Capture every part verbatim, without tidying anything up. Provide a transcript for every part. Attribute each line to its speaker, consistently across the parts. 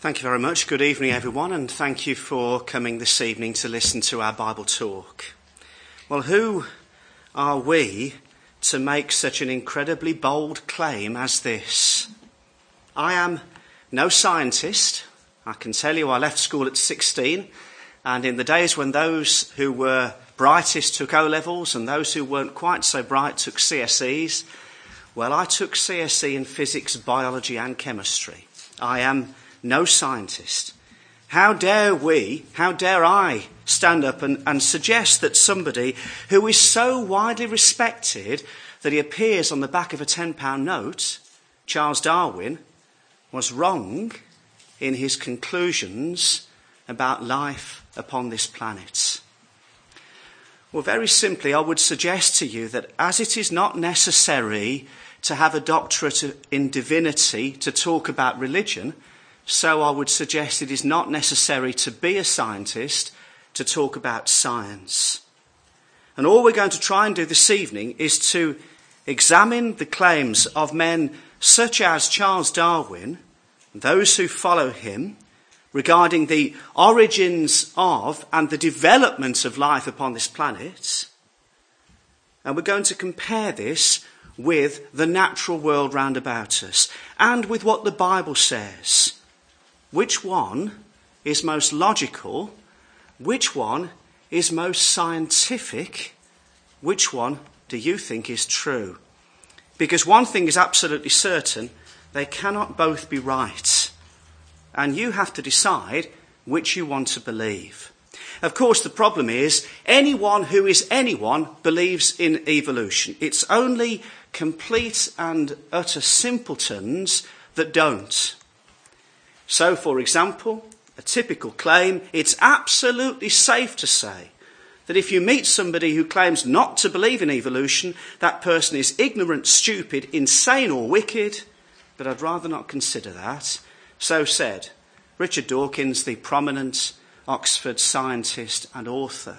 Speaker 1: Thank you very much. Good evening, everyone, and thank you for coming this evening to listen to our Bible talk. Well, who are we to make such an incredibly bold claim as this? I am no scientist. I can tell you I left school at sixteen, and in the days when those who were brightest took O-levels and those who weren't quite so bright took C S Es, well, I took C S E in physics, biology and chemistry. I am no scientist. How dare we, how dare I stand up and, and suggest that somebody who is so widely respected that he appears on the back of a ten pound note, Charles Darwin, was wrong in his conclusions about life upon this planet? Well, very simply, I would suggest to you that as it is not necessary to have a doctorate in divinity to talk about religion, so I would suggest it is not necessary to be a scientist to talk about science. And all we're going to try and do this evening is to examine the claims of men such as Charles Darwin, those who follow him, regarding the origins of and the development of life upon this planet. And we're going to compare this with the natural world round about us and with what the Bible says. Which one is most logical? Which one is most scientific? Which one do you think is true? Because one thing is absolutely certain, they cannot both be right. And you have to decide which you want to believe. Of course, the problem is anyone who is anyone believes in evolution. It's only complete and utter simpletons that don't. So, for example, a typical claim, it's absolutely safe to say that if you meet somebody who claims not to believe in evolution, that person is ignorant, stupid, insane or wicked, but I'd rather not consider that. So said Richard Dawkins, the prominent Oxford scientist and author.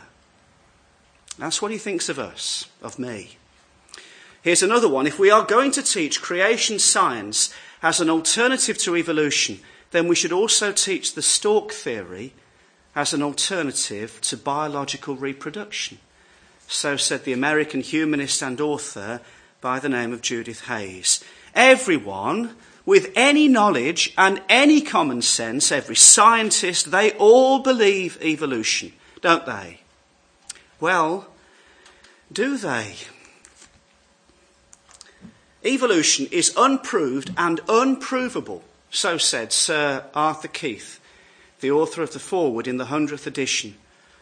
Speaker 1: That's what he thinks of us, of me. Here's another one. If we are going to teach creation science as an alternative to evolution, then we should also teach the stork theory as an alternative to biological reproduction. So said the American humanist and author by the name of Judith Hayes. Everyone with any knowledge and any common sense, every scientist, they all believe evolution, don't they? Well, do they? Evolution is unproved and unprovable. So said Sir Arthur Keith, the author of the foreword in the hundredth edition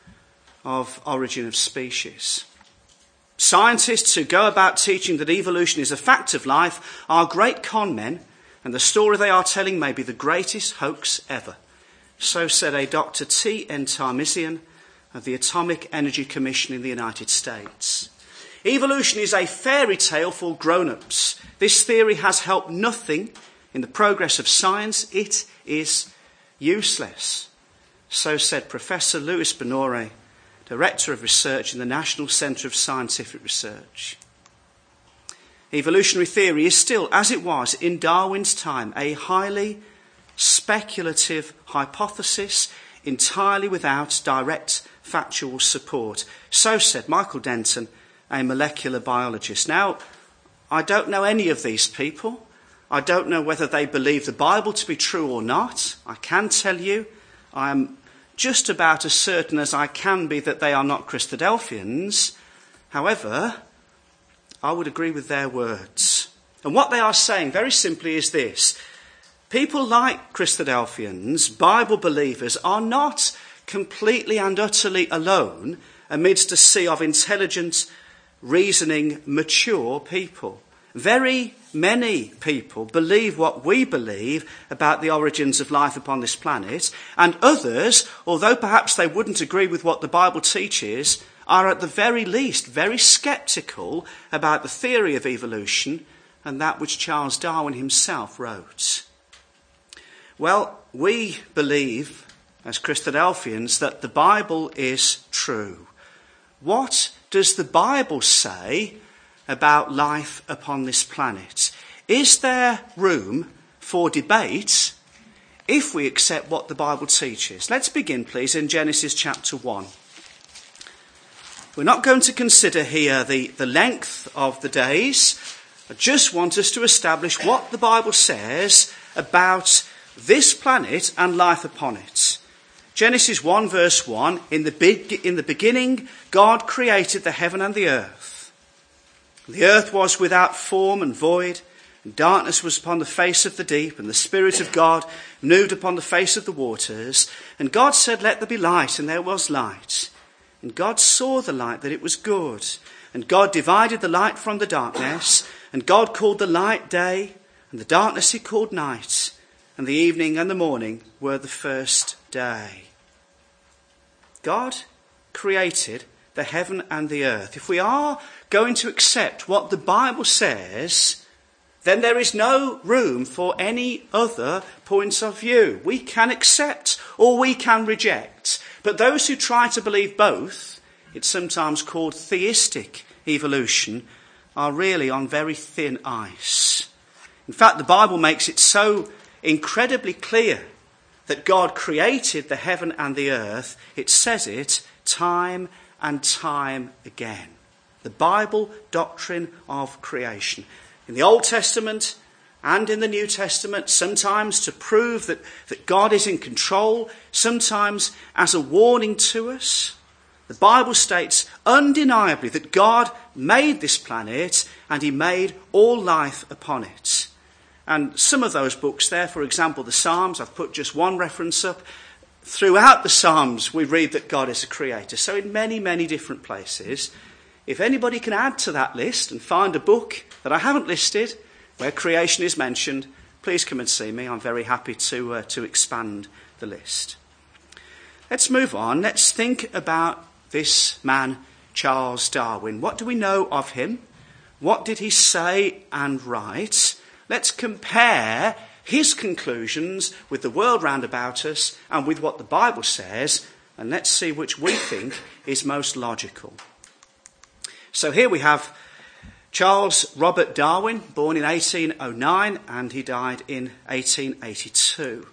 Speaker 1: of Origin of Species. Scientists who go about teaching that evolution is a fact of life are great con men, and the story they are telling may be the greatest hoax ever. So said a Doctor T N Tarmisian of the Atomic Energy Commission in the United States. Evolution is a fairy tale for grown-ups. This theory has helped nothing in the progress of science. It is useless. So said Professor Luis Benore, Director of Research in the National Centre of Scientific Research. Evolutionary theory is still, as it was in Darwin's time, a highly speculative hypothesis entirely without direct factual support. So said Michael Denton, a molecular biologist. Now, I don't know any of these people. I don't know whether they believe the Bible to be true or not. I can tell you, I am just about as certain as I can be that they are not Christadelphians. However, I would agree with their words. And what they are saying, very simply, is this. People like Christadelphians, Bible believers, are not completely and utterly alone amidst a sea of intelligent, reasoning, mature people. Very many people believe what we believe about the origins of life upon this planet, and others, although perhaps they wouldn't agree with what the Bible teaches, are at the very least very sceptical about the theory of evolution and that which Charles Darwin himself wrote. Well, we believe, as Christadelphians, that the Bible is true. What does the Bible say about life upon this planet? Is there room for debate? if we accept what the Bible teaches. Let's begin, please, in Genesis chapter one. We're not going to consider here the, the length of the days. I just want us to establish what the Bible says about this planet and life upon it. Genesis one verse one, in the, big, in the beginning God created the heaven and the earth. The earth was without form and void, and darkness was upon the face of the deep, and the Spirit of God moved upon the face of the waters. And God said, let there be light, and there was light. And God saw the light, that it was good. And God divided the light from the darkness. And God called the light day, and the darkness he called night. And the evening and the morning were the first day. God created the heaven and the earth. If we are going to accept what the Bible says, then there is no room for any other points of view. We can accept or we can reject. But those who try to believe both, it's sometimes called theistic evolution, are really on very thin ice. In fact, the Bible makes it so incredibly clear that God created the heaven and the earth. It says it time and time again. The Bible doctrine of creation. In the Old Testament and in the New Testament, sometimes to prove that, that God is in control, sometimes as a warning to us. The Bible states undeniably that God made this planet and he made all life upon it. And some of those books there, for example, the Psalms, I've put just one reference up. Throughout the Psalms, we read that God is a creator. So in many, many different places, if anybody can add to that list and find a book that I haven't listed where creation is mentioned, please come and see me. I'm very happy to, uh, to expand the list. Let's move on. Let's think about this man, Charles Darwin. What do we know of him? What did he say and write? Let's compare his conclusions with the world round about us and with what the Bible says, and let's see which we think is most logical. So here we have Charles Robert Darwin, born in eighteen oh nine, and he died in eighteen eighty-two.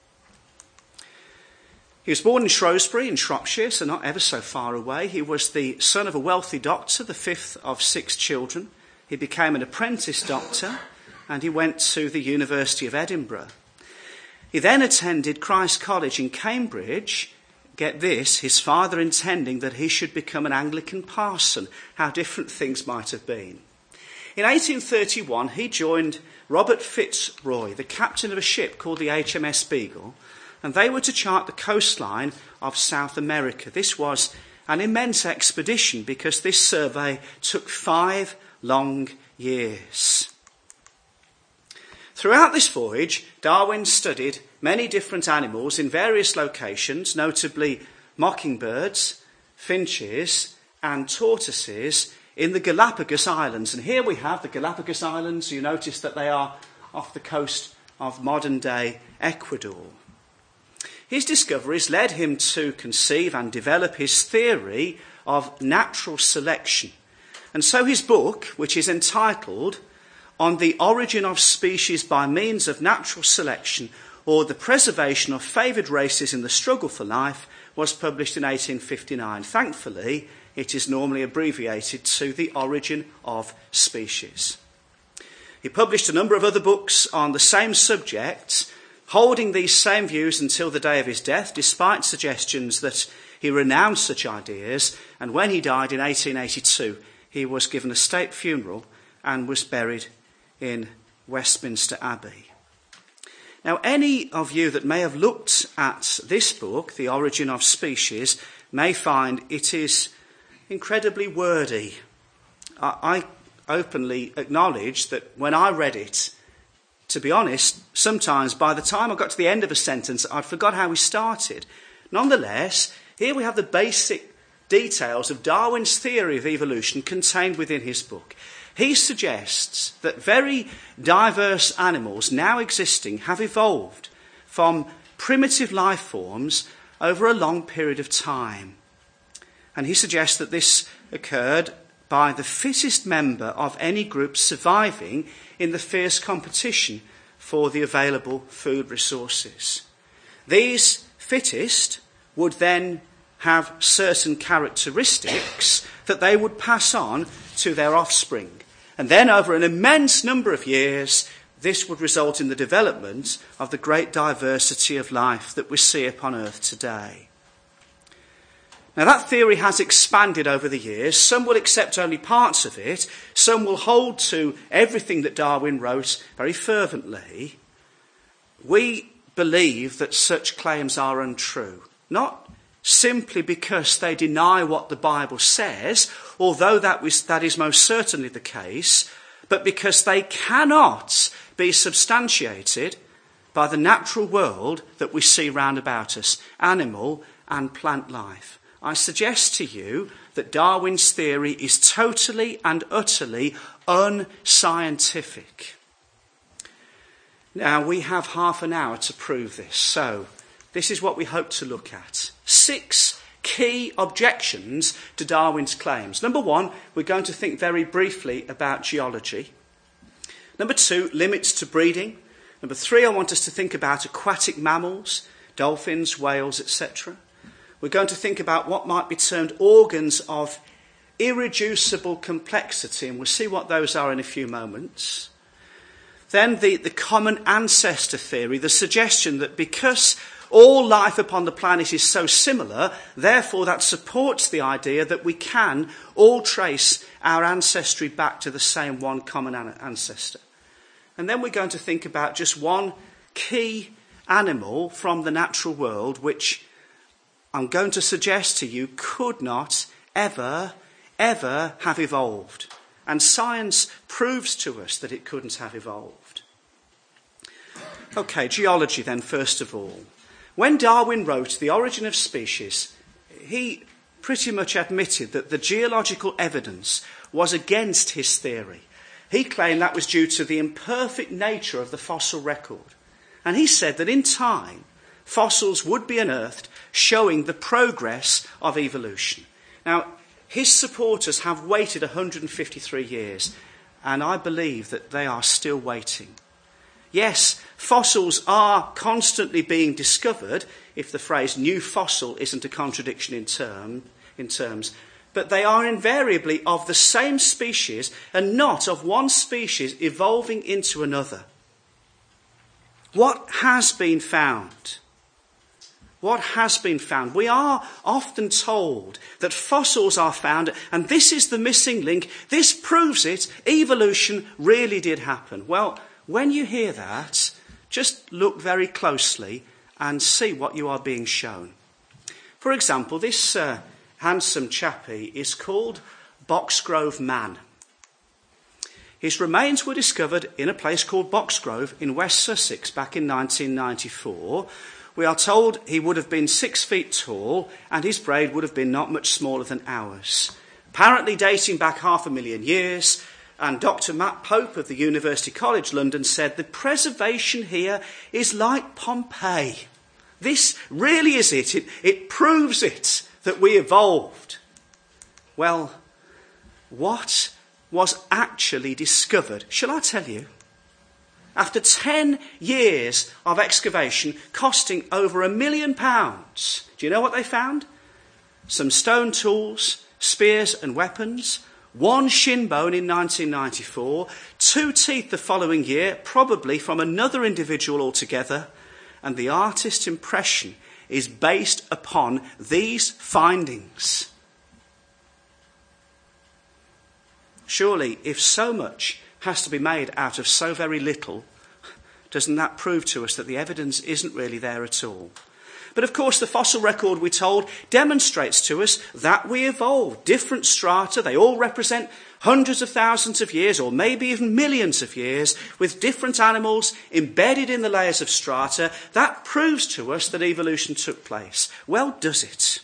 Speaker 1: He was born in Shrewsbury in Shropshire, so not ever so far away. He was the son of a wealthy doctor, the fifth of six children. He became an apprentice doctor, and he went to the University of Edinburgh. He then attended Christ College in Cambridge. Get this, his father intending that he should become an Anglican parson. How different things might have been. In eighteen thirty-one, he joined Robert Fitzroy, the captain of a ship called the H M S Beagle, and they were to chart the coastline of South America. This was an immense expedition because this survey took five long years. Throughout this voyage, Darwin studied many different animals in various locations, notably mockingbirds, finches, and tortoises in the Galapagos Islands. And here we have the Galapagos Islands. You notice that they are off the coast of modern-day Ecuador. His discoveries led him to conceive and develop his theory of natural selection. And so his book, which is entitled On the Origin of Species by Means of Natural Selection, or The Preservation of Favoured Races in the Struggle for Life, was published in eighteen fifty-nine. Thankfully, it is normally abbreviated to The Origin of Species. He published a number of other books on the same subject, holding these same views until the day of his death, despite suggestions that he renounced such ideas. And when he died in eighteen eighty-two, he was given a state funeral and was buried in Westminster Abbey. Now, any of you that may have looked at this book, The Origin of Species, may find it is incredibly wordy. I openly acknowledge that when I read it, to be honest, sometimes by the time I got to the end of a sentence, I forgot how we started. Nonetheless, here we have the basic details of Darwin's theory of evolution contained within his book. He suggests that very diverse animals now existing have evolved from primitive life forms over a long period of time. And he suggests that this occurred by the fittest member of any group surviving in the fierce competition for the available food resources. These fittest would then have certain characteristics that they would pass on to their offspring. And then over an immense number of years, this would result in the development of the great diversity of life that we see upon earth today. Now that theory has expanded over the years. Some will accept only parts of it. Some will hold to everything that Darwin wrote very fervently. We believe that such claims are untrue, not simply because they deny what the Bible says, although that, was, that is most certainly the case, but because they cannot be substantiated by the natural world that we see round about us, animal and plant life. I suggest to you that Darwin's theory is totally and utterly unscientific. Now, we have half an hour to prove this, so this is what we hope to look at. Six key objections to Darwin's claims. Number one, we're going to think very briefly about geology. Number two, limits to breeding. Number three, I want us to think about aquatic mammals, dolphins, whales, et cetera. We're going to think about what might be termed organs of irreducible complexity, and we'll see what those are in a few moments. Then the, the common ancestor theory, the suggestion that because all life upon the planet is so similar, therefore that supports the idea that we can all trace our ancestry back to the same one common ancestor. And then we're going to think about just one key animal from the natural world, which I'm going to suggest to you could not ever, ever have evolved. And science proves to us that it couldn't have evolved. Okay, geology then, first of all. When Darwin wrote The Origin of Species, he pretty much admitted that the geological evidence was against his theory. He claimed that was due to the imperfect nature of the fossil record. And he said that in time, fossils would be unearthed showing the progress of evolution. Now, his supporters have waited one hundred fifty-three years, and I believe that they are still waiting. Yes, fossils are constantly being discovered, if the phrase new fossil isn't a contradiction in, term, in terms, but they are invariably of the same species and not of one species evolving into another. What has been found? What has been found? We are often told that fossils are found, and this is the missing link. This proves it. Evolution really did happen. Well, when you hear that, just look very closely and see what you are being shown. For example, this uh, handsome chappie is called Boxgrove Man. His remains were discovered in a place called Boxgrove in West Sussex back in nineteen ninety-four. We are told he would have been six feet tall and his brain would have been not much smaller than ours. Apparently dating back half a million years, and Doctor Matt Pope of the University College London said the preservation here is like Pompeii. This really is it. It, it proves it, that we evolved. Well, what was actually discovered? Shall I tell you? After ten years of excavation costing over a million pounds, do you know what they found? Some stone tools, spears and weapons, one shin bone in nineteen ninety-four, two teeth the following year, probably from another individual altogether, and the artist's impression is based upon these findings. Surely, if so much has to be made out of so very little, doesn't that prove to us that the evidence isn't really there at all? But of course, the fossil record, we're told, demonstrates to us that we evolved. Different strata, they all represent hundreds of thousands of years, or maybe even millions of years, with different animals embedded in the layers of strata. That proves to us that evolution took place. Well, does it?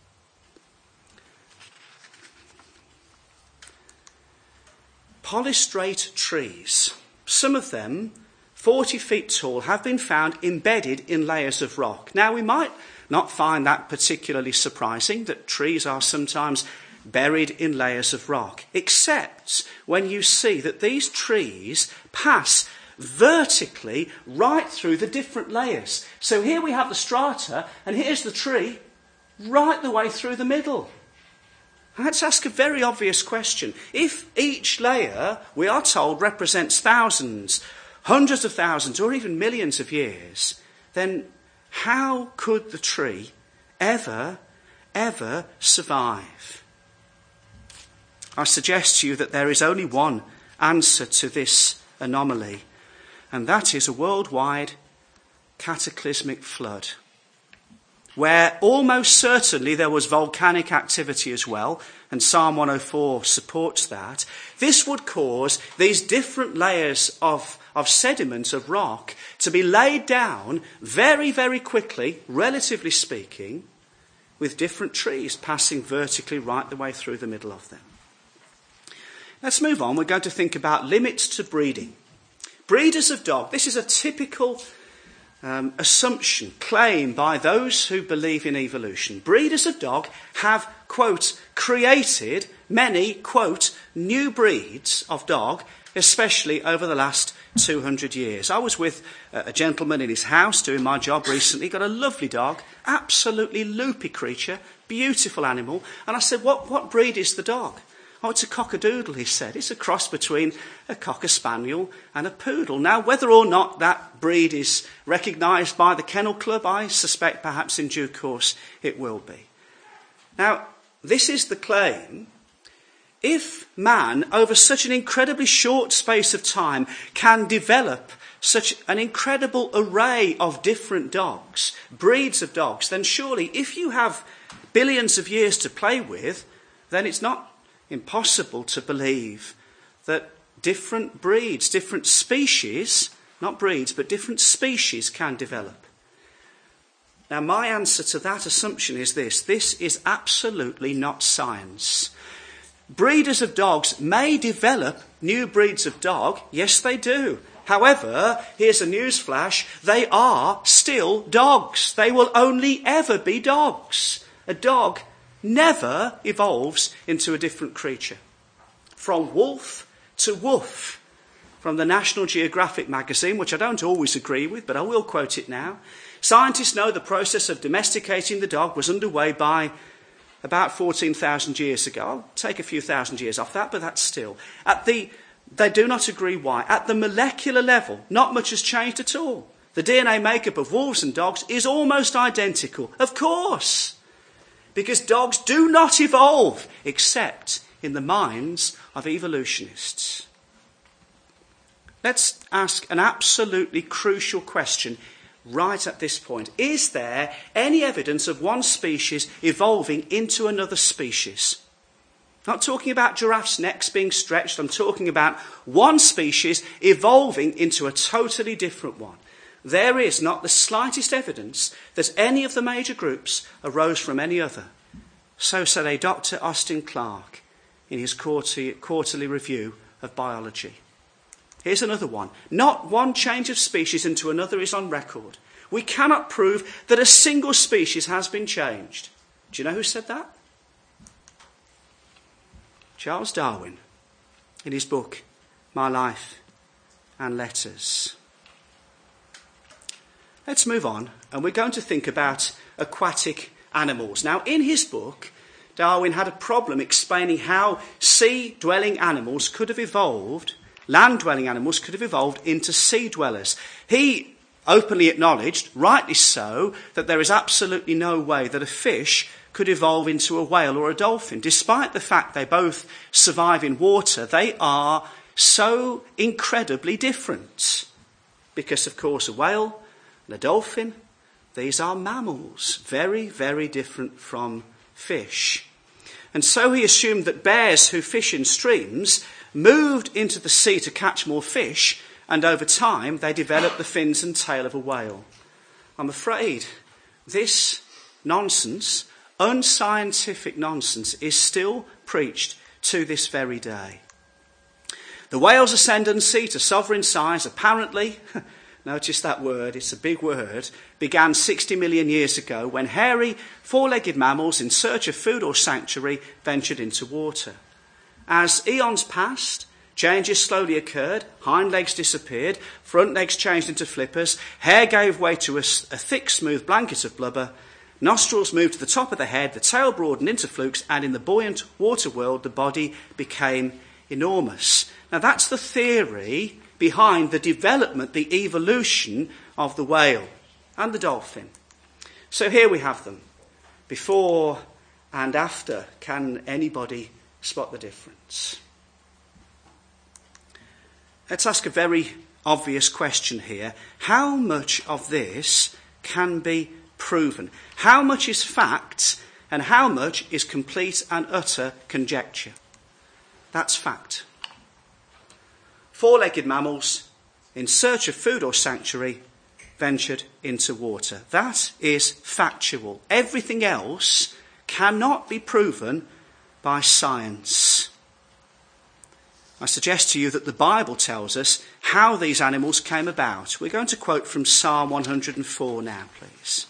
Speaker 1: Polystrate trees, some of them forty feet tall, have been found embedded in layers of rock. Now, we might not find that particularly surprising, that trees are sometimes buried in layers of rock, except when you see that these trees pass vertically right through the different layers. So here we have the strata, and here's the tree right the way through the middle. Let's ask a very obvious question. If each layer, we are told, represents thousands, hundreds of thousands, or even millions of years, then how could the tree ever, ever survive? I suggest to you that there is only one answer to this anomaly, and that is a worldwide cataclysmic flood, where almost certainly there was volcanic activity as well, and Psalm one oh four supports that. This would cause these different layers of, of sediment, of rock, to be laid down very, very quickly, relatively speaking, with different trees passing vertically right the way through the middle of them. Let's move on. We're going to think about limits to breeding. Breeders of dog. This is a typical um, assumption, claim by those who believe in evolution. Breeders of dog have, quote, created many, quote, new breeds of dog, especially over the last two hundred years. I was with a gentleman in his house doing my job recently. He got a lovely dog, absolutely loopy creature, beautiful animal. And I said, what, what breed is the dog? Oh, it's a cock-a-doodle, he said. It's a cross between a cocker-spaniel and a poodle. Now, whether or not that breed is recognised by the Kennel Club, I suspect perhaps in due course it will be. Now, this is the claim. If man, over such an incredibly short space of time, can develop such an incredible array of different dogs, breeds of dogs, then surely if you have billions of years to play with, then it's not impossible to believe that different breeds, different species, not breeds, but different species can develop. Now, my answer to that assumption is this. This is absolutely not science. Breeders of dogs may develop new breeds of dog. Yes, they do. However, here's a news flash. They are still dogs. They will only ever be dogs. A dog never evolves into a different creature. From wolf to woof. From the National Geographic magazine, which I don't always agree with, but I will quote it now. Scientists know the process of domesticating the dog was underway by about fourteen thousand years ago. I'll take a few thousand years off that, but that's still. At the, they do not agree why. At the molecular level, not much has changed at all. The D N A makeup of wolves and dogs is almost identical. Of course. Because dogs do not evolve except in the minds of evolutionists. Let's ask an absolutely crucial question right at this point. Is there any evidence of one species evolving into another species? I'm not talking about giraffes' necks being stretched. I'm talking about one species evolving into a totally different one. There is not the slightest evidence that any of the major groups arose from any other. So said a Doctor Austin Clarke in his quarterly, quarterly review of biology. Here's another one. Not one change of species into another is on record. We cannot prove that a single species has been changed. Do you know who said that? Charles Darwin, in his book, My Life and Letters. Let's move on, and we're going to think about aquatic animals. Now, in his book, Darwin had a problem explaining how sea-dwelling animals could have evolved, land-dwelling animals could have evolved into sea-dwellers. He openly acknowledged, rightly so, that there is absolutely no way that a fish could evolve into a whale or a dolphin. Despite the fact they both survive in water, they are so incredibly different. Because, of course, a whale and a dolphin, these are mammals, very, very different from fish. And so he assumed that bears who fish in streams moved into the sea to catch more fish, and over time they developed the fins and tail of a whale. I'm afraid this nonsense, unscientific nonsense, is still preached to this very day. The whale's ascendancy to sovereign size apparently, notice that word, it's a big word, began sixty million years ago when hairy, four-legged mammals in search of food or sanctuary ventured into water. As eons passed, Changes slowly occurred. Hind legs disappeared. Front legs changed into flippers. Hair gave way to a, a thick, smooth blanket of blubber. Nostrils moved to the top of the head. The tail broadened into flukes. And in the buoyant water world, the body became enormous. Now, that's the theory behind the development, the evolution of the whale and the dolphin. So here we have them. Before and after. Can anybody spot the difference? Let's ask a very obvious question here. How much of this can be proven? How much is fact and how much is complete and utter conjecture? That's fact. Four-legged mammals, in search of food or sanctuary, ventured into water. That is factual. Everything else cannot be proven by science. I suggest to you that the Bible tells us how these animals came about. We're going to quote from Psalm one hundred and four now, please.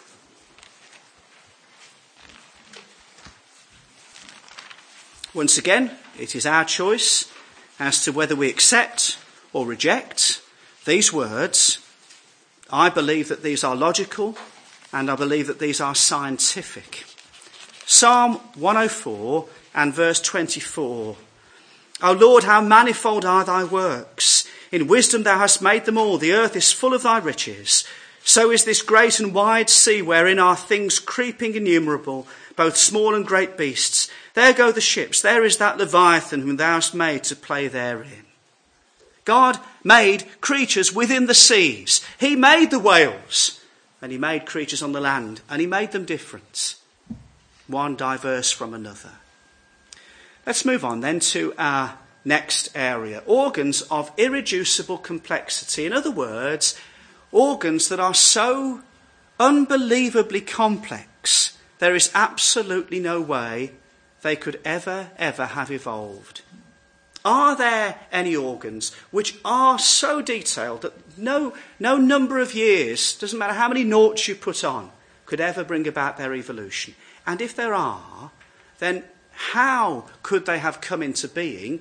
Speaker 1: Once again, it is our choice as to whether we accept or reject these words. I believe that these are logical, and I believe that these are scientific. Psalm one oh four and verse twenty-four. O Lord, how manifold are thy works. In wisdom thou hast made them all. The earth is full of thy riches. So is this great and wide sea, wherein are things creeping innumerable, both small and great beasts. There go the ships. There is that Leviathan whom thou hast made to play therein. God made creatures within the seas. He made the whales. And he made creatures on the land. And he made them different. One diverse from another. Let's move on then to our next area. Organs of irreducible complexity. In other words, organs that are so unbelievably complex, there is absolutely no way they could ever, ever have evolved. Are there any organs which are so detailed that no, no number of years, doesn't matter how many noughts you put on, could ever bring about their evolution? And if there are, then how could they have come into being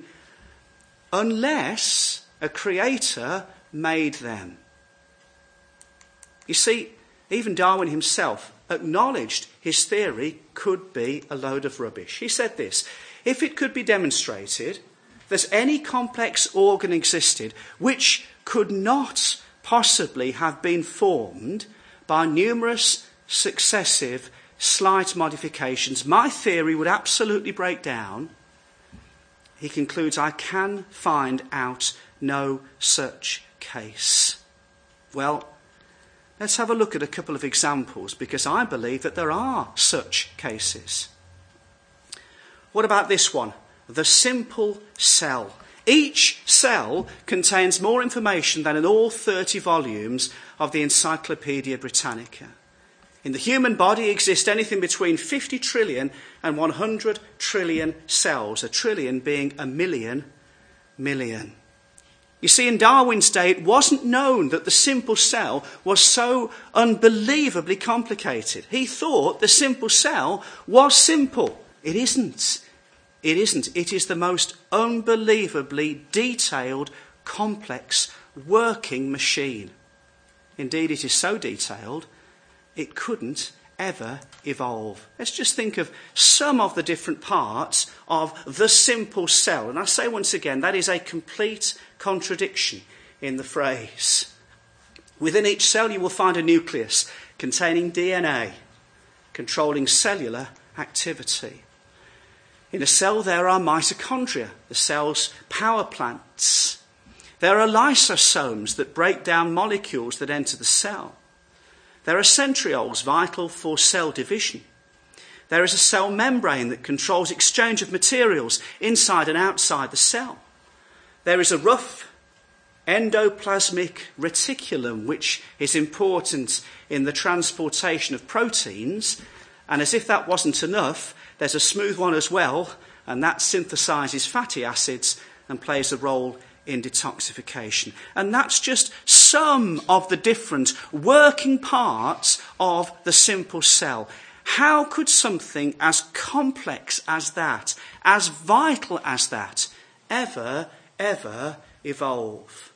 Speaker 1: unless a creator made them? You see, even Darwin himself acknowledged his theory could be a load of rubbish. He said this: if it could be demonstrated that any complex organ existed which could not possibly have been formed by numerous successive slight modifications, my theory would absolutely break down. He concludes, I can find out no such case. Well, let's have a look at a couple of examples, because I believe that there are such cases. What about this one? The simple cell. Each cell contains more information than in all thirty volumes of the Encyclopaedia Britannica. In the human body exist anything between fifty trillion and one hundred trillion cells, a trillion being a million million. You see, in Darwin's day, it wasn't known that the simple cell was so unbelievably complicated. He thought the simple cell was simple. It isn't. It isn't. It is the most unbelievably detailed, complex, working machine. Indeed, it is so detailed it couldn't ever evolve. Let's just think of some of the different parts of the simple cell. And I say once again, that is a complete contradiction in the phrase. Within each cell you will find a nucleus containing D N A, controlling cellular activity. In a cell there are mitochondria, the cell's power plants. There are lysosomes that break down molecules that enter the cell. There are centrioles vital for cell division. There is a cell membrane that controls exchange of materials inside and outside the cell. There is a rough endoplasmic reticulum, which is important in the transportation of proteins. And as if that wasn't enough, there's a smooth one as well, and that synthesizes fatty acids and plays a role in detoxification. And that's just some of the different working parts of the simple cell. How could something as complex as that, as vital as that, ever ever evolve.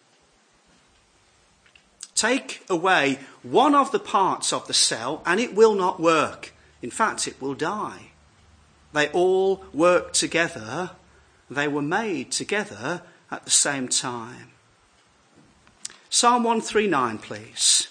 Speaker 1: Take away one of the parts of the cell and it will not work. In fact, it will die. They all work together. They were made together at the same time. Psalm one thirty-nine, please.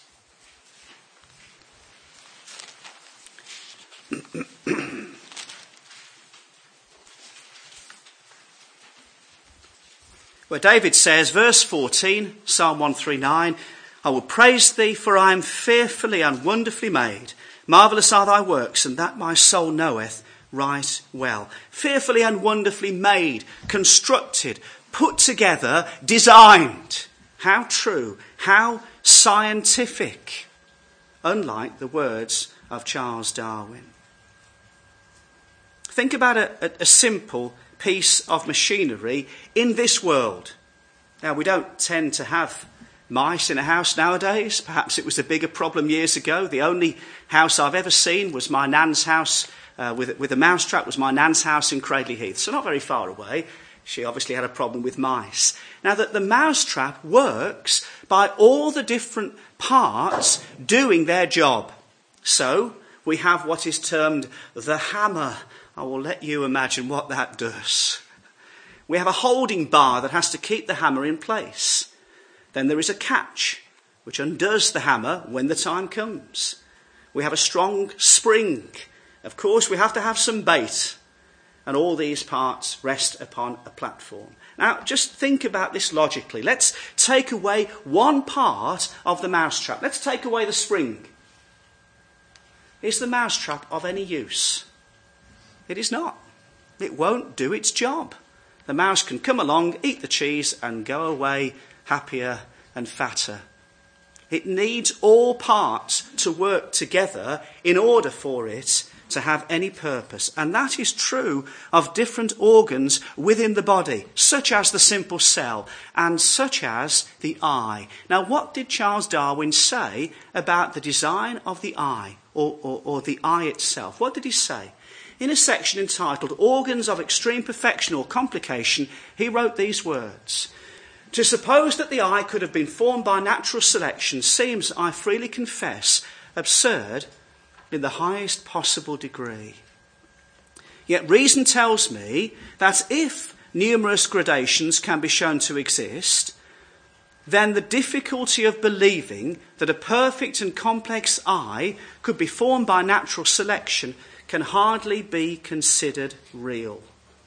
Speaker 1: Where David says, verse fourteen, Psalm one thirty-nine, I will praise thee, for I am fearfully and wonderfully made. Marvellous are thy works, and that my soul knoweth right well. Fearfully and wonderfully made, constructed, put together, designed. How true, how scientific. Unlike the words of Charles Darwin. Think about a, a, a simple piece of machinery in this world. Now, we don't tend to have mice in a house nowadays. Perhaps it was a bigger problem years ago. The only house I've ever seen was my nan's house uh, with, with a mousetrap, was my nan's house in Cradley Heath. So not very far away. She obviously had a problem with mice. Now, that the mousetrap works by all the different parts doing their job. So we have what is termed the hammer. I will let you imagine what that does. We have a holding bar that has to keep the hammer in place. Then there is a catch, which undoes the hammer when the time comes. We have a strong spring. Of course, we have to have some bait. And all these parts rest upon a platform. Now, just think about this logically. Let's take away one part of the mousetrap. Let's take away the spring. Is the mousetrap of any use? It is not. It won't do its job. The mouse can come along, eat the cheese, and go away happier and fatter. It needs all parts to work together in order for it to have any purpose. And that is true of different organs within the body, such as the simple cell and such as the eye. Now, what did Charles Darwin say about the design of the eye or, or, or the eye itself? What did he say? In a section entitled Organs of Extreme Perfection or Complication, he wrote these words. To suppose that the eye could have been formed by natural selection seems, I freely confess, absurd in the highest possible degree. Yet reason tells me that if numerous gradations can be shown to exist, then the difficulty of believing that a perfect and complex eye could be formed by natural selection can hardly be considered real.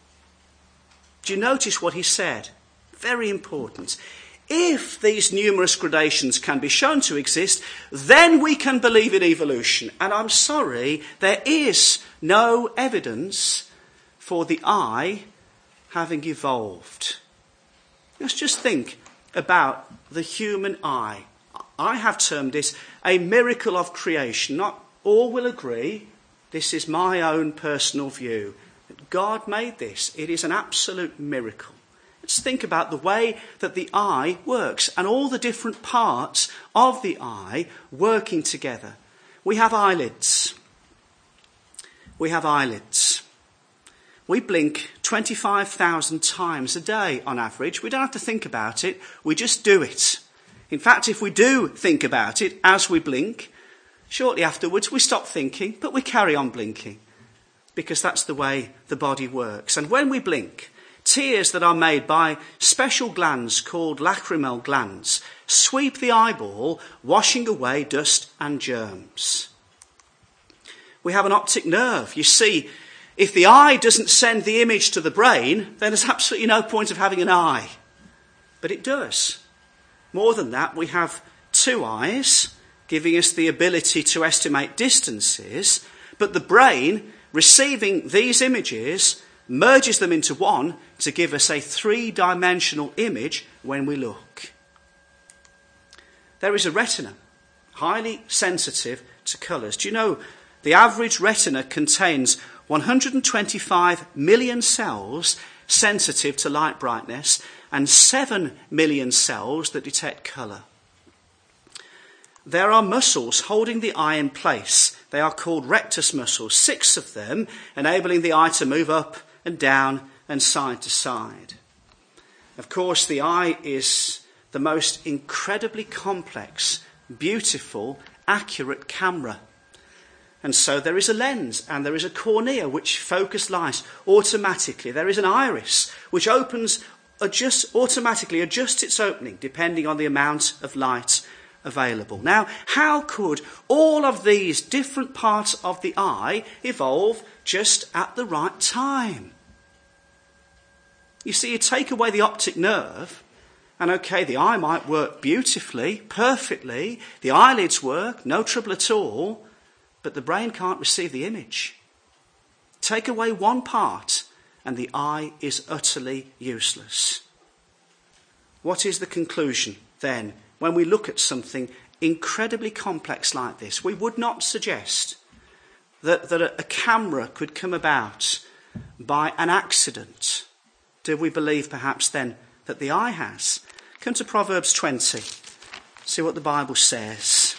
Speaker 1: Do you notice what he said? Very important. If these numerous gradations can be shown to exist, then we can believe in evolution. And I'm sorry, there is no evidence for the eye having evolved. Let's just think about the human eye. I have termed it a miracle of creation. Not all will agree. This is my own personal view. God made this. It is an absolute miracle. Let's think about the way that the eye works and all the different parts of the eye working together. We have eyelids. We have eyelids. We blink twenty-five thousand times a day on average. We don't have to think about it. We just do it. In fact, if we do think about it as we blink, shortly afterwards we stop thinking, but we carry on blinking because that's the way the body works. And when we blink, tears that are made by special glands called lacrimal glands sweep the eyeball, washing away dust and germs. We have an optic nerve. You see, if the eye doesn't send the image to the brain, then there's absolutely no point of having an eye. But it does. More than that, we have two eyes, giving us the ability to estimate distances, but the brain, receiving these images, merges them into one to give us a three-dimensional image when we look. There is a retina, highly sensitive to colours. Do you know the average retina contains one hundred twenty-five million cells sensitive to light brightness and seven million cells that detect colour. There are muscles holding the eye in place. They are called rectus muscles, six of them, enabling the eye to move up and down and side to side. Of course, the eye is the most incredibly complex, beautiful, accurate camera. And so there is a lens and there is a cornea which focus light automatically. There is an iris which opens, adjusts, automatically adjusts its opening depending on the amount of light available. Now, how could all of these different parts of the eye evolve just at the right time? You see, you take away the optic nerve, and okay, the eye might work beautifully, perfectly, the eyelids work, no trouble at all, but the brain can't receive the image. Take away one part, and the eye is utterly useless. What is the conclusion, then, when we look at something incredibly complex like this? We would not suggest that, that a, a camera could come about by an accident. Do we believe perhaps then that the eye has? Come to Proverbs twenty. See what the Bible says.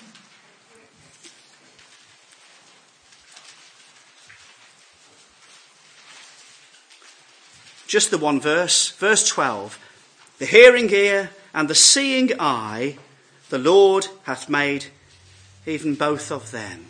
Speaker 1: Just the one verse, verse twelve. The hearing ear and the seeing eye, the Lord hath made even both of them.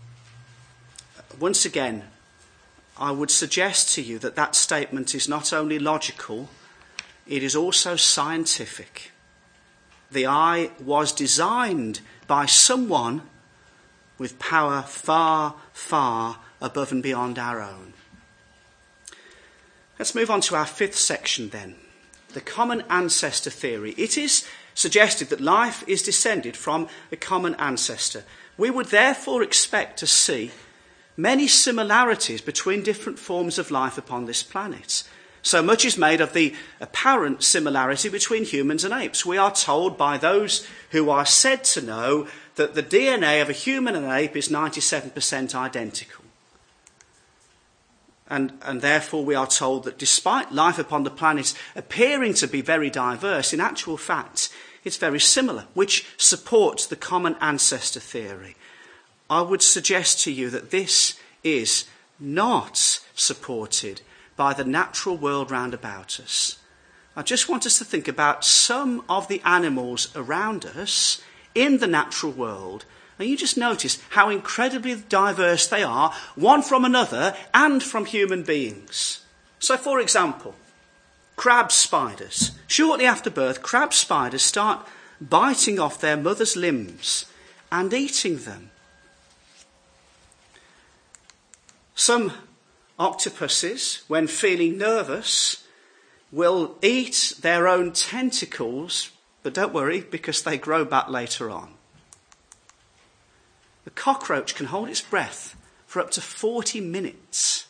Speaker 1: Once again, I would suggest to you that that statement is not only logical, it is also scientific. The eye was designed by someone with power far, far above and beyond our own. Let's move on to our fifth section then. The common ancestor theory. It is suggested that life is descended from a common ancestor. We would therefore expect to see many similarities between different forms of life upon this planet. So much is made of the apparent similarity between humans and apes. We are told by those who are said to know that the D N A of a human and an ape is ninety-seven percent identical. And, and therefore we are told that despite life upon the planet appearing to be very diverse, in actual fact it's very similar, which supports the common ancestor theory. I would suggest to you that this is not supported by the natural world round about us. I just want us to think about some of the animals around us in the natural world. And you just notice how incredibly diverse they are, one from another and from human beings. So, for example, crab spiders. Shortly after birth, crab spiders start biting off their mother's limbs and eating them. Some octopuses, when feeling nervous, will eat their own tentacles, but don't worry, because they grow back later on. The cockroach can hold its breath for up to forty minutes.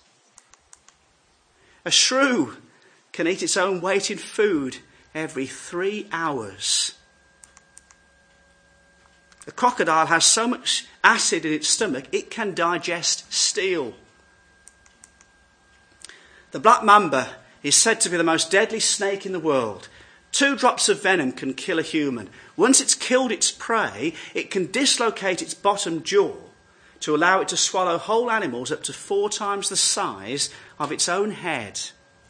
Speaker 1: A shrew can eat its own weight in food every three hours. A crocodile has so much acid in its stomach it can digest steel. The black mamba is said to be the most deadly snake in the world. Two drops of venom can kill a human. Once it's killed its prey, it can dislocate its bottom jaw to allow it to swallow whole animals up to four times the size of its own head.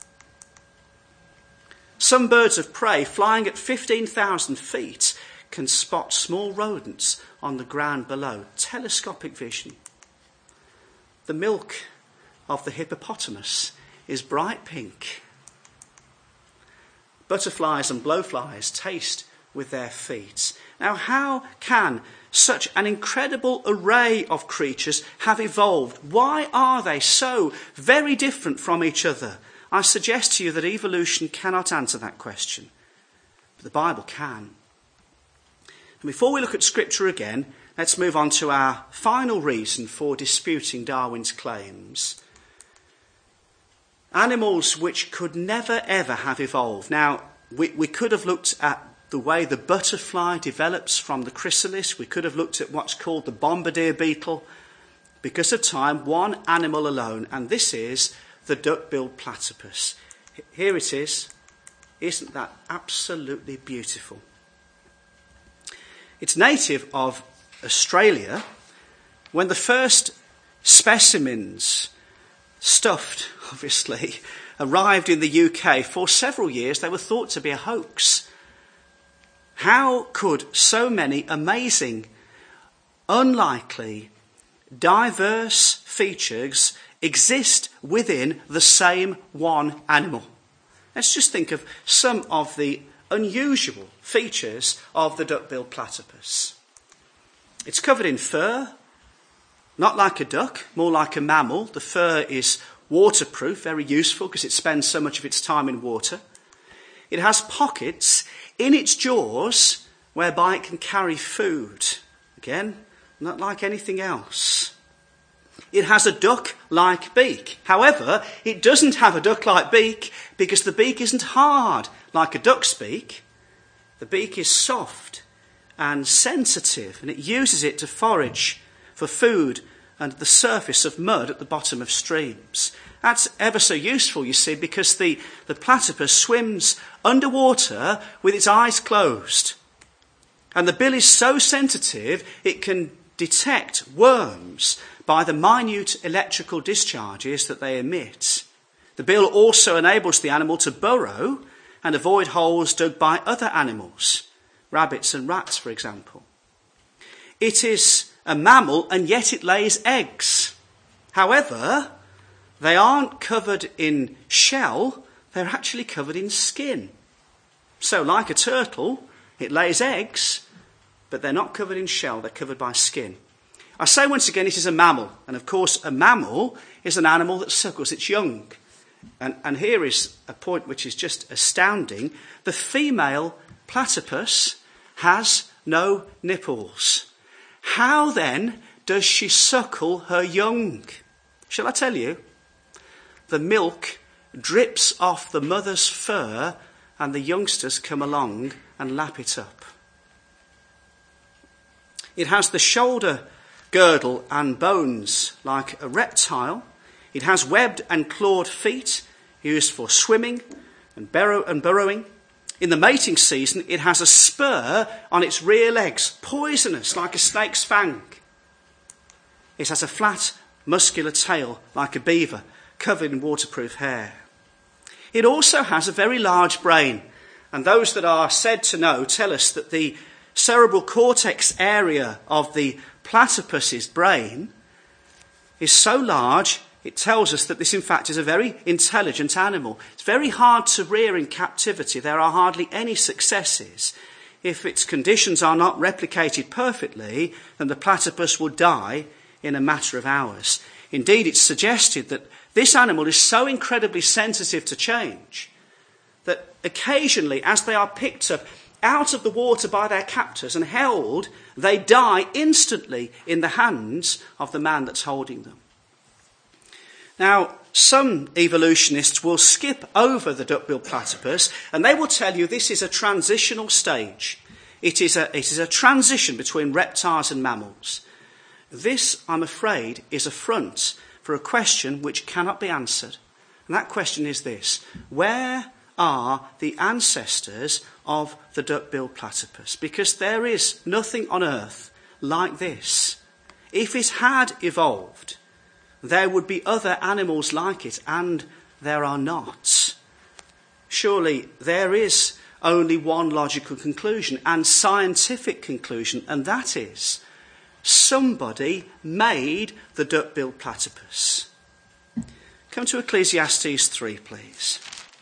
Speaker 1: Some birds of prey flying at fifteen thousand feet can spot small rodents on the ground below. Telescopic vision. The milk of the hippopotamus is bright pink. Butterflies and blowflies taste with their feet. Now, how can such an incredible array of creatures have evolved? Why are they so very different from each other? I suggest to you that evolution cannot answer that question, but the Bible can. And before we look at Scripture again, let's move on to our final reason for disputing Darwin's claims. Animals which could never ever have evolved. Now, we, we could have looked at the way the butterfly develops from the chrysalis. We could have looked at what's called the bombardier beetle. Because of time, one animal alone, and this is the duck-billed platypus. Here it is. Isn't that absolutely beautiful? It's native of Australia. When the first specimens, stuffed, obviously, arrived in the U K, for several years they were thought to be a hoax. How could so many amazing, unlikely, diverse features exist within the same one animal? Let's just think of some of the unusual features of the duck-billed platypus. It's covered in fur, not like a duck, more like a mammal. The fur is waterproof, very useful because it spends so much of its time in water. It has pockets in its jaws whereby it can carry food. Again, not like anything else. It has a duck-like beak. However, it doesn't have a duck-like beak because the beak isn't hard like a duck's beak. The beak is soft and sensitive, and it uses it to forage for food under the surface of mud at the bottom of streams. That's ever so useful, you see, because the, the platypus swims underwater with its eyes closed. And the bill is so sensitive it can detect worms by the minute electrical discharges that they emit. The bill also enables the animal to burrow and avoid holes dug by other animals, rabbits and rats, for example. It is a mammal, and yet it lays eggs. However, they aren't covered in shell, they're actually covered in skin. So, like a turtle, it lays eggs, but they're not covered in shell, they're covered by skin. I say once again, it is a mammal, and of course a mammal is an animal that suckles its young. And, and here is a point which is just astounding. The female platypus has no nipples. How then does she suckle her young? Shall I tell you? The milk drips off the mother's fur and the youngsters come along and lap it up. It has the shoulder girdle and bones like a reptile. It has webbed and clawed feet used for swimming and burrow and burrowing. In the mating season, it has a spur on its rear legs, poisonous like a snake's fang. It has a flat, muscular tail like a beaver, covered in waterproof hair. It also has a very large brain, and those that are said to know tell us that the cerebral cortex area of the platypus's brain is so large, it tells us that this in fact is a very intelligent animal. It's very hard to rear in captivity. There are hardly any successes. If its conditions are not replicated perfectly, then the platypus will die in a matter of hours. Indeed, it's suggested that this animal is so incredibly sensitive to change that occasionally, as they are picked up out of the water by their captors and held, they die instantly in the hands of the man that's holding them. Now, some evolutionists will skip over the duck-billed platypus and they will tell you this is a transitional stage. It is a, it is a transition between reptiles and mammals. This, I'm afraid, is a front for a question which cannot be answered. And that question is this: where are the ancestors of the duck-billed platypus? Because there is nothing on earth like this. If it had evolved, there would be other animals like it, and there are not. Surely there is only one logical conclusion and scientific conclusion, and that is somebody made the duck-billed platypus. Come to Ecclesiastes three, please.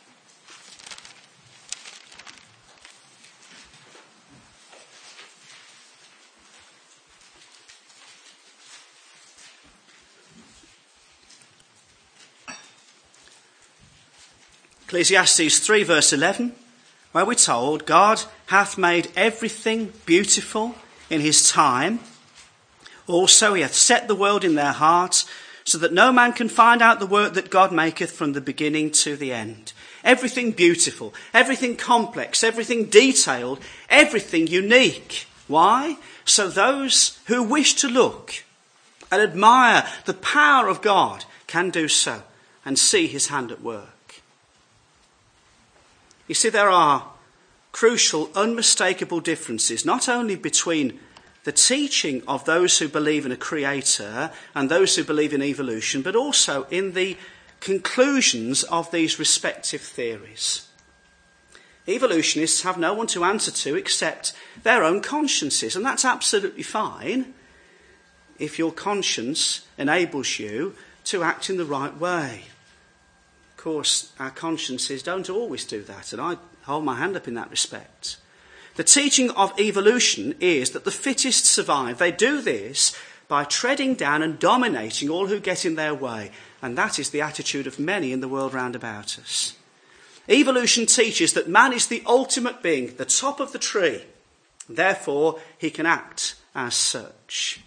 Speaker 1: Ecclesiastes three verse eleven, where we're told, God hath made everything beautiful in his time. Also he hath set the world in their hearts, so that no man can find out the work that God maketh from the beginning to the end. Everything beautiful, everything complex, everything detailed, everything unique. Why? So those who wish to look and admire the power of God can do so and see his hand at work. You see, there are crucial, unmistakable differences, not only between the teaching of those who believe in a creator and those who believe in evolution, but also in the conclusions of these respective theories. Evolutionists have no one to answer to except their own consciences, and that's absolutely fine if your conscience enables you to act in the right way. Of course, our consciences don't always do that, and I hold my hand up in that respect. The teaching of evolution is that the fittest survive. They do this by treading down and dominating all who get in their way. And that is the attitude of many in the world round about us. Evolution teaches that man is the ultimate being, the top of the tree. Therefore, he can act as such.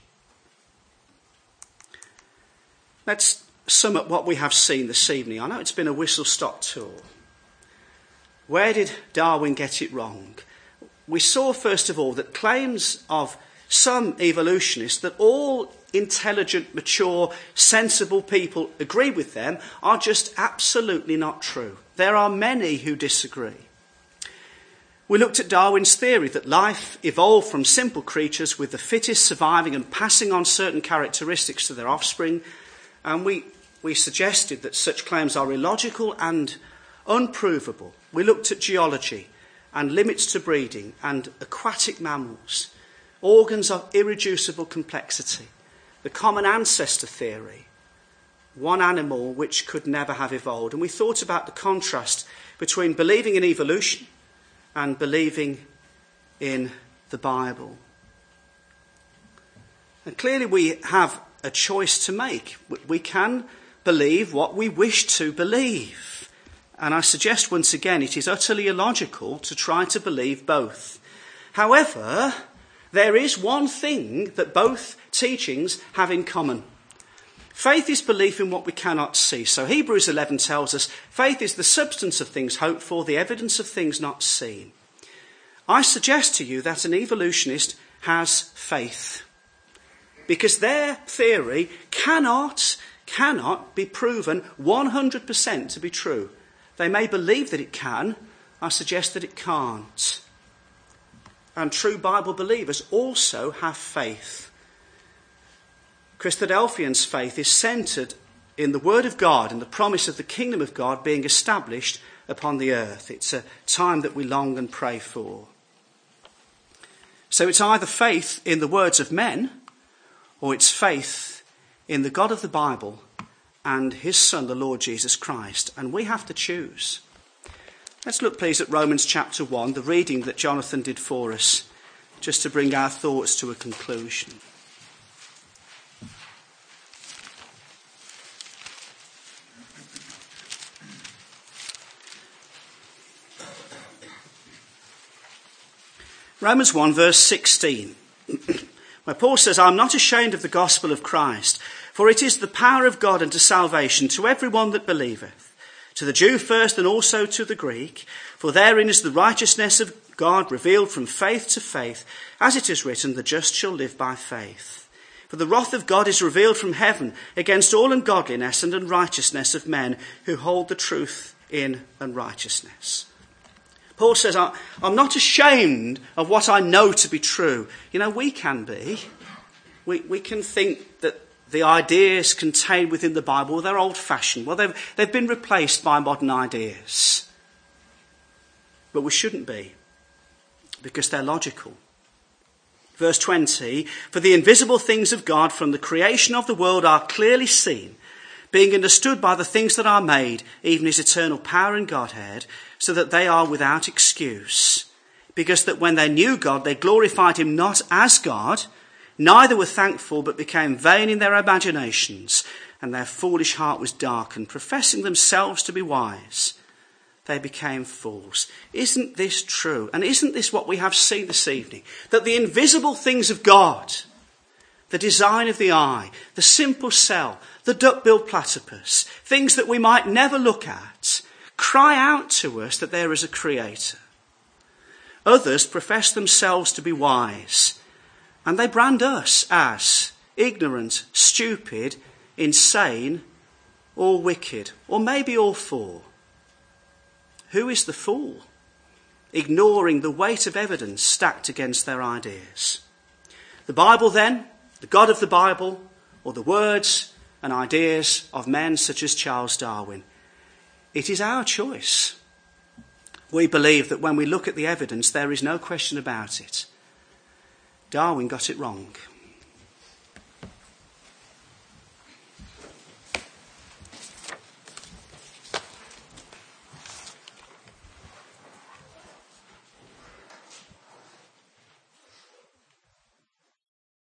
Speaker 1: Let's sum up what we have seen this evening. I know it's been a whistle-stop tour. Where did Darwin get it wrong? We saw, first of all, that claims of some evolutionists that all intelligent, mature, sensible people agree with them are just absolutely not true. There are many who disagree. We looked at Darwin's theory that life evolved from simple creatures with the fittest surviving and passing on certain characteristics to their offspring, and we, we suggested that such claims are illogical and unprovable. We looked at geology and limits to breeding and aquatic mammals, organs of irreducible complexity, the common ancestor theory, one animal which could never have evolved. And we thought about the contrast between believing in evolution and believing in the Bible. And clearly we have a choice to make. We can believe what we wish to believe. And I suggest once again it is utterly illogical to try to believe both. However, there is one thing that both teachings have in common. Faith is belief in what we cannot see. So Hebrews eleven tells us, faith is the substance of things hoped for, the evidence of things not seen. I suggest to you that an evolutionist has faith, because their theory cannot, cannot be proven one hundred percent to be true. They may believe that it can. I suggest that it can't. And true Bible believers also have faith. Christadelphians' faith is centred in the Word of God and the promise of the kingdom of God being established upon the earth. It's a time that we long and pray for. So it's either faith in the words of men, or it's faith in the God of the Bible and his Son, the Lord Jesus Christ. And we have to choose. Let's look, please, at Romans chapter one, the reading that Jonathan did for us, just to bring our thoughts to a conclusion. Romans one, verse sixteen, where Paul says, I am not ashamed of the gospel of Christ, for it is the power of God unto salvation to everyone that believeth, to the Jew first and also to the Greek, for therein is the righteousness of God revealed from faith to faith, as it is written, the just shall live by faith. For the wrath of God is revealed from heaven against all ungodliness and unrighteousness of men who hold the truth in unrighteousness. Paul says, I'm not ashamed of what I know to be true. You know, we can be. We, we can think that the ideas contained within the Bible, they're old-fashioned. Well, they've, they've been replaced by modern ideas. But we shouldn't be, because they're logical. Verse twenty, for the invisible things of God from the creation of the world are clearly seen, being understood by the things that are made, even his eternal power and Godhead, so that they are without excuse. Because that when they knew God, they glorified him not as God, neither were thankful, but became vain in their imaginations, and their foolish heart was darkened. Professing themselves to be wise, they became fools. Isn't this true? And isn't this what we have seen this evening? That the invisible things of God, the design of the eye, the simple cell, the duck-billed platypus, things that we might never look at, cry out to us that there is a creator. Others profess themselves to be wise, and they brand us as ignorant, stupid, insane, or wicked, or maybe all four. Who is the fool? Ignoring the weight of evidence stacked against their ideas. The Bible then, the God of the Bible, or the words and ideas of men such as Charles Darwin. It is our choice. We believe that when we look at the evidence, there is no question about it. Darwin got it wrong.